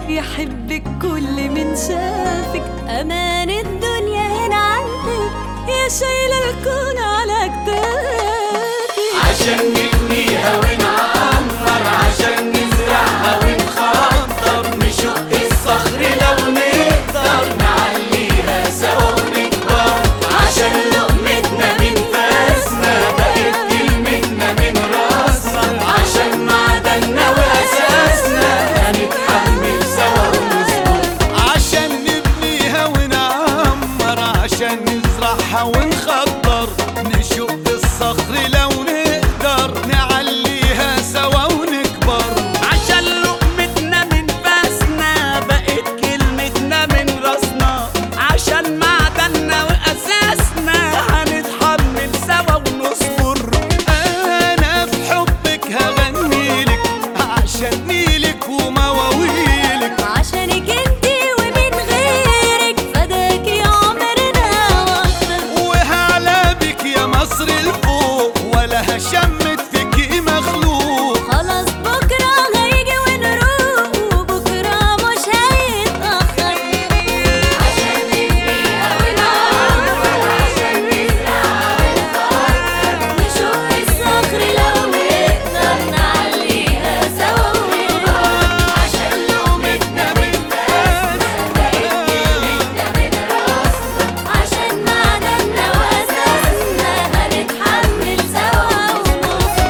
يحبك كل من شافك. أمان الدنيا هنا عندك، يا شايلة الكون على كتافك. عشان نبنيها ونعمر، عشان نزرعها ونخضر، نشق الصخر لو نقدر، نعليها سوا ونكبر. عشان لقمتنا من فاسنا بقت كلمتنا من راسنا، عشان معدننا وأساسنا هنتحمل سوا ونصبر. عشان نبنيها ونعمر، عشان نزرعها ونخضر، نشق الصخر لو نقدر، نعليها سوا ونكبر. عشان لقمتنا من فاسنا بقت كلمتنا من راسنا، عشان معدننا وأساسنا هنتحمل سوا ونصبر. أنا في حبك هغنيلك، عشان نيلك ومواويلك، عشانك انتي ومن غيرك فداكي عمرنا وقتك. وهعلى بك يا مصر الفوق، ولا هشمت فيكي مخلوق. خلاص بكرة هيجي ونروق، وبكرة مش هيتأخر. عشان نبنيها ونعمر، عشان نزرعها ونخضر، نشق الصخر لو نقدر، نعليها سوا ونكبر. عشان لقمتنا من فاسنا بقت كلمتنا من راسنا، عشان معدننا وأساسنا هنتحمل سوا ونصبر.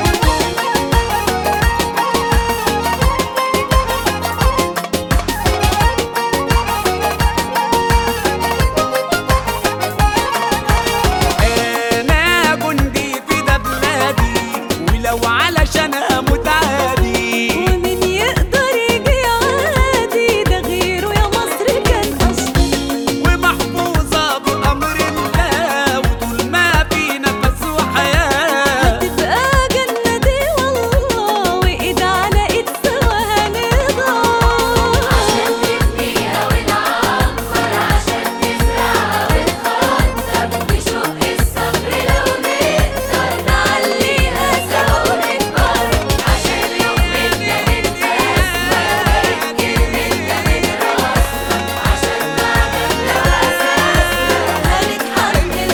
أنا جندي في ده بلادي، ولو علشان أموت عادي. ومين يقدر يجي عادي، ده غيره يا مصر كان أصلي. ومحفوظة بأمر الله، وطول ما في نفس وحياة هتبقى جنة دي والله، وإيد على إيد سوا هنضل. عشان نبنيها ونعمر، عشان نزرعها ونخضر، نشق الصخر لو نقدر، نعليها سوا ونكبر. عشان لقمتنا من فاسنا بقت كلمتنا من راسنا، عشان معدننا وأساسنا هنتحمل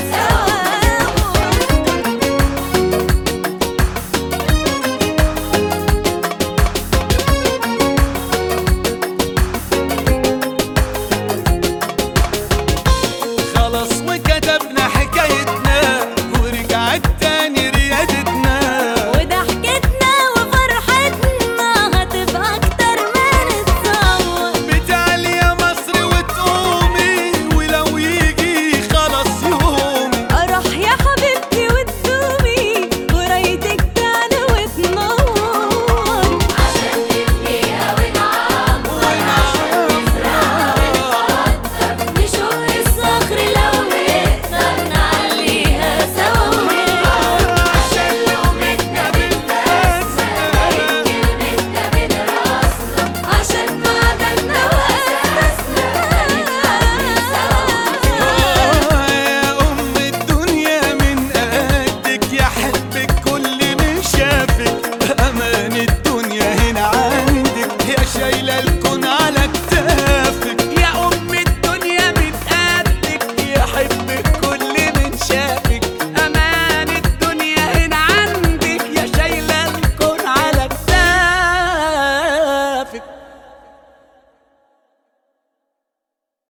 سوا ونصبر. خلاص وكتبنا حكايتنا، ورجعت تاني ريادتنا. وضحكتنا وفرحتنا هتبقى أكتر من الصور. بتعلي يا مصر وتقومي، ولو يجي خلاص يومي. أروح يا حبيبتي وتدومي، ورايتك تعلى وتنور. عشان نبنيها ونعمر، عشان نزرعها ونخضر، نشق الصخر لو نقدر، نعليها سوا ونكبر. عشان لقمتنا من فاسنا بقت كلمتنا من راسنا، عشان معدننا وأساسنا هنتحمل سوا ونصبر. يا أم الدنيا من قدك، يحبك كل من شافك. أمان الدنيا هنا عندك، يا شايلة الكون على كتافك.